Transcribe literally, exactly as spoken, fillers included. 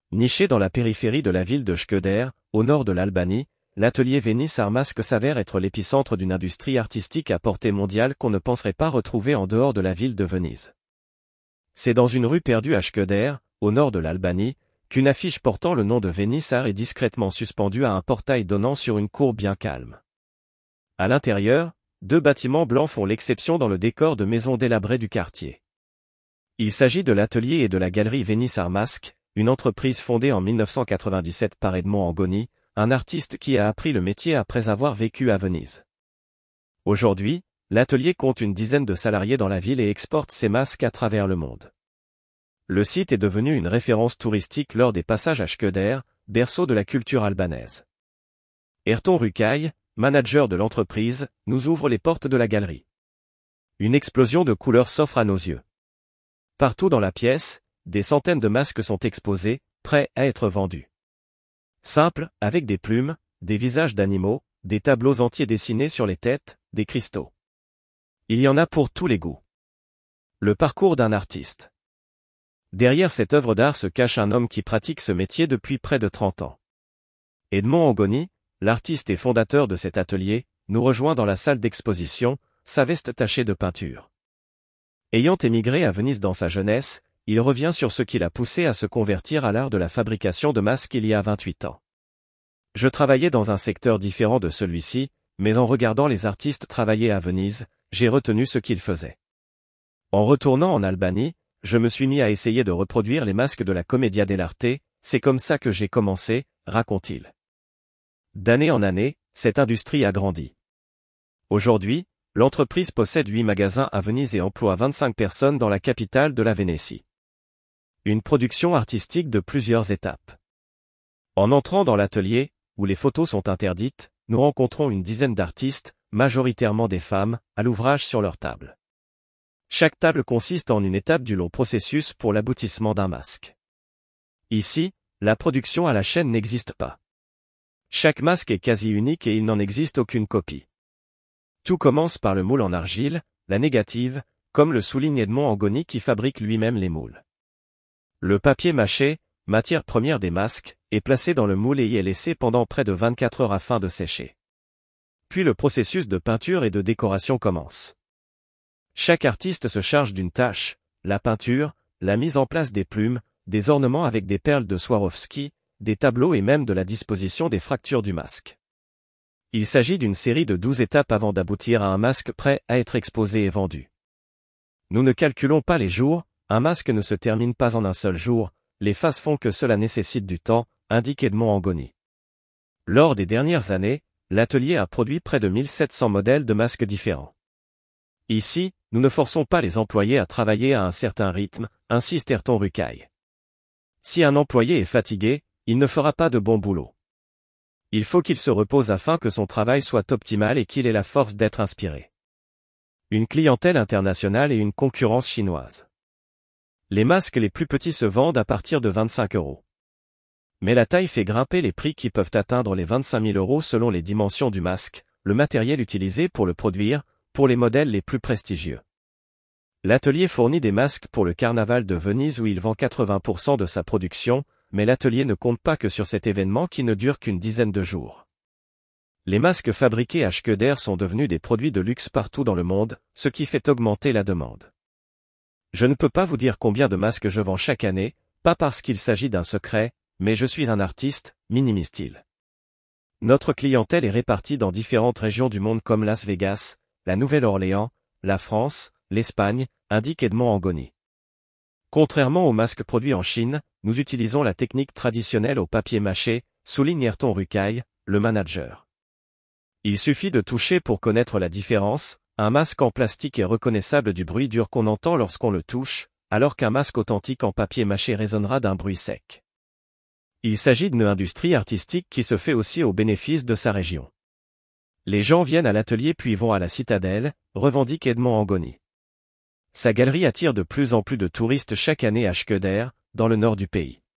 Niché dans la périphérie de la ville de Szköder, au nord de l'Albanie, l'atelier Venice Art Mask s'avère être l'épicentre d'une industrie artistique à portée mondiale qu'on ne penserait pas retrouver en dehors de la ville de Venise. C'est dans une rue perdue à Szköder, au nord de l'Albanie, qu'une affiche portant le nom de Venice Art est discrètement suspendue à un portail donnant sur une cour bien calme. À l'intérieur, deux bâtiments blancs font l'exception dans le décor de maisons délabrées du quartier. Il s'agit de l'atelier et de la galerie Venice Art Mask, une entreprise fondée en mille neuf cent quatre-vingt-dix-sept par Edmond Angoni, un artiste qui a appris le métier après avoir vécu à Venise. Aujourd'hui, l'atelier compte une dizaine de salariés dans la ville et exporte ses masques à travers le monde. Le site est devenu une référence touristique lors des passages à Szköder, berceau de la culture albanaise. Erton Rukai, manager de l'entreprise, nous ouvre les portes de la galerie. Une explosion de couleurs s'offre à nos yeux. Partout dans la pièce, des centaines de masques sont exposés, prêts à être vendus. Simples, avec des plumes, des visages d'animaux, des tableaux entiers dessinés sur les têtes, des cristaux. Il y en a pour tous les goûts. Le parcours d'un artiste. Derrière cette œuvre d'art se cache un homme qui pratique ce métier depuis près de trente ans. Edmond Angoni, l'artiste et fondateur de cet atelier, nous rejoint dans la salle d'exposition, sa veste tachée de peinture. Ayant émigré à Venise dans sa jeunesse, il revient sur ce qui l'a poussé à se convertir à l'art de la fabrication de masques il y a vingt-huit ans. Je travaillais dans un secteur différent de celui-ci, mais en regardant les artistes travailler à Venise, j'ai retenu ce qu'ils faisaient. En retournant en Albanie, je me suis mis à essayer de reproduire les masques de la Commedia dell'arte, c'est comme ça que j'ai commencé, raconte-t-il. D'année en année, cette industrie a grandi. Aujourd'hui, l'entreprise possède huit magasins à Venise et emploie vingt-cinq personnes dans la capitale de la Vénétie. Une production artistique de plusieurs étapes. En entrant dans l'atelier, où les photos sont interdites, nous rencontrons une dizaine d'artistes, majoritairement des femmes, à l'ouvrage sur leur table. Chaque table consiste en une étape du long processus pour l'aboutissement d'un masque. Ici, la production à la chaîne n'existe pas. Chaque masque est quasi unique et il n'en existe aucune copie. Tout commence par le moule en argile, la négative, comme le souligne Edmond Angoni qui fabrique lui-même les moules. Le papier mâché, matière première des masques, est placé dans le moule et y est laissé pendant près de vingt-quatre heures afin de sécher. Puis le processus de peinture et de décoration commence. Chaque artiste se charge d'une tâche, la peinture, la mise en place des plumes, des ornements avec des perles de Swarovski, des tableaux et même de la disposition des fractures du masque. Il s'agit d'une série de douze étapes avant d'aboutir à un masque prêt à être exposé et vendu. Nous ne calculons pas les jours, un masque ne se termine pas en un seul jour, les phases font que cela nécessite du temps, indique Edmond Angoni. Lors des dernières années, l'atelier a produit près de mille sept cents modèles de masques différents. Ici, nous ne forçons pas les employés à travailler à un certain rythme, insiste Erton Rukai. Si un employé est fatigué, il ne fera pas de bon boulot. Il faut qu'il se repose afin que son travail soit optimal et qu'il ait la force d'être inspiré. Une clientèle internationale et une concurrence chinoise. Les masques les plus petits se vendent à partir de vingt-cinq euros. Mais la taille fait grimper les prix qui peuvent atteindre les vingt-cinq mille euros selon les dimensions du masque, le matériel utilisé pour le produire, pour les modèles les plus prestigieux. L'atelier fournit des masques pour le carnaval de Venise où il vend quatre-vingts pour cent de sa production, mais l'atelier ne compte pas que sur cet événement qui ne dure qu'une dizaine de jours. Les masques fabriqués à Szköder sont devenus des produits de luxe partout dans le monde, ce qui fait augmenter la demande. Je ne peux pas vous dire combien de masques je vends chaque année, pas parce qu'il s'agit d'un secret, mais je suis un artiste, minimise-t-il. Notre clientèle est répartie dans différentes régions du monde comme Las Vegas, la Nouvelle-Orléans, la France, l'Espagne, indique Edmond Angoni. Contrairement aux masques produits en Chine, nous utilisons la technique traditionnelle au papier mâché, souligne Erton Rukai, le manager. Il suffit de toucher pour connaître la différence. Un masque en plastique est reconnaissable du bruit dur qu'on entend lorsqu'on le touche, alors qu'un masque authentique en papier mâché résonnera d'un bruit sec. Il s'agit d'une industrie artistique qui se fait aussi au bénéfice de sa région. Les gens viennent à l'atelier puis vont à la citadelle, revendique Edmond Angoni. Sa galerie attire de plus en plus de touristes chaque année à Szköder, dans le nord du pays.